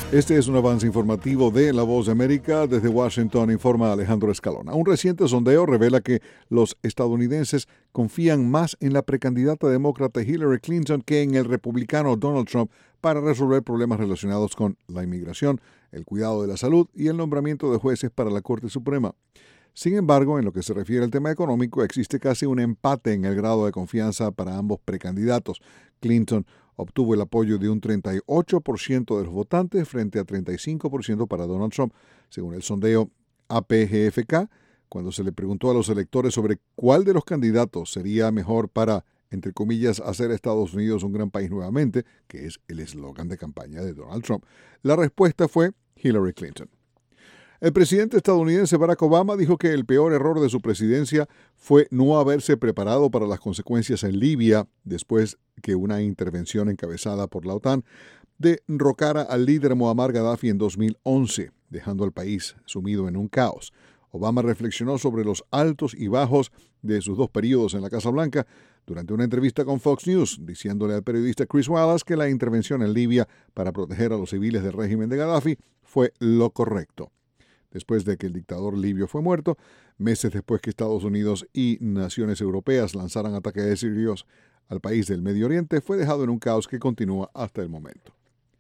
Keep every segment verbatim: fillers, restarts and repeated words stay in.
Este es un avance informativo de La Voz de América. Desde Washington informa Alejandro Escalona. Un reciente sondeo revela que los estadounidenses confían más en la precandidata demócrata Hillary Clinton que en el republicano Donald Trump para resolver problemas relacionados con la inmigración, el cuidado de la salud y el nombramiento de jueces para la Corte Suprema. Sin embargo, en lo que se refiere al tema económico, existe casi un empate en el grado de confianza para ambos precandidatos. Clinton obtuvo el apoyo de un treinta y ocho por ciento de los votantes frente a treinta y cinco por ciento para Donald Trump, según el sondeo A P G F K, cuando se le preguntó a los electores sobre cuál de los candidatos sería mejor para, entre comillas, hacer Estados Unidos un gran país nuevamente, que es el eslogan de campaña de Donald Trump. La respuesta fue Hillary Clinton. El presidente estadounidense Barack Obama dijo que el peor error de su presidencia fue no haberse preparado para las consecuencias en Libia después que una intervención encabezada por la OTAN derrocara al líder Muammar Gaddafi en dos mil once, dejando al país sumido en un caos. Obama reflexionó sobre los altos y bajos de sus dos periodos en la Casa Blanca durante una entrevista con Fox News, diciéndole al periodista Chris Wallace que la intervención en Libia para proteger a los civiles del régimen de Gaddafi fue lo correcto. Después de que el dictador libio fue muerto, meses después que Estados Unidos y naciones europeas lanzaran ataques aéreos al país del Medio Oriente, fue dejado en un caos que continúa hasta el momento.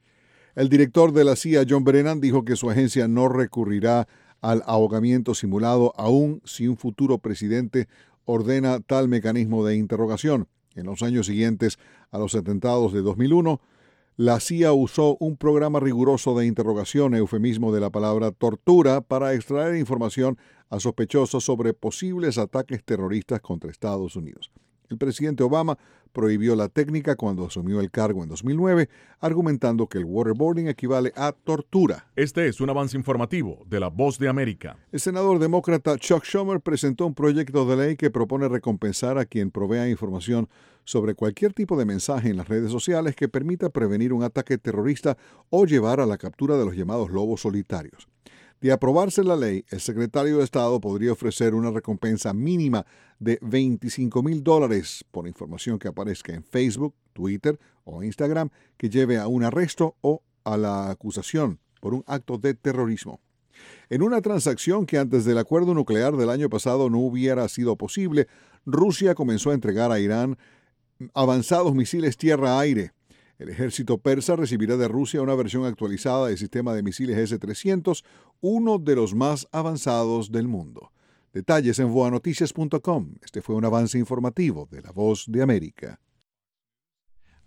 El director de la C I A, John Brennan, dijo que su agencia no recurrirá al ahogamiento simulado aún si un futuro presidente ordena tal mecanismo de interrogación. En los años siguientes a los atentados de dos mil uno, la C I A usó un programa riguroso de interrogación, eufemismo de la palabra tortura, para extraer información a sospechosos sobre posibles ataques terroristas contra Estados Unidos. El presidente Obama prohibió la técnica cuando asumió el cargo en dos mil nueve, argumentando que el waterboarding equivale a tortura. Este es un avance informativo de La Voz de América. El senador demócrata Chuck Schumer presentó un proyecto de ley que propone recompensar a quien provea información sobre cualquier tipo de mensaje en las redes sociales que permita prevenir un ataque terrorista o llevar a la captura de los llamados lobos solitarios. De aprobarse la ley, el secretario de Estado podría ofrecer una recompensa mínima de veinticinco mil dólares por información que aparezca en Facebook, Twitter o Instagram que lleve a un arresto o a la acusación por un acto de terrorismo. En una transacción que antes del acuerdo nuclear del año pasado no hubiera sido posible, Rusia comenzó a entregar a Irán avanzados misiles tierra-aire. El ejército persa recibirá de Rusia una versión actualizada del sistema de misiles ese trescientos, uno de los más avanzados del mundo. Detalles en voa noticias punto com. Este fue un avance informativo de La Voz de América.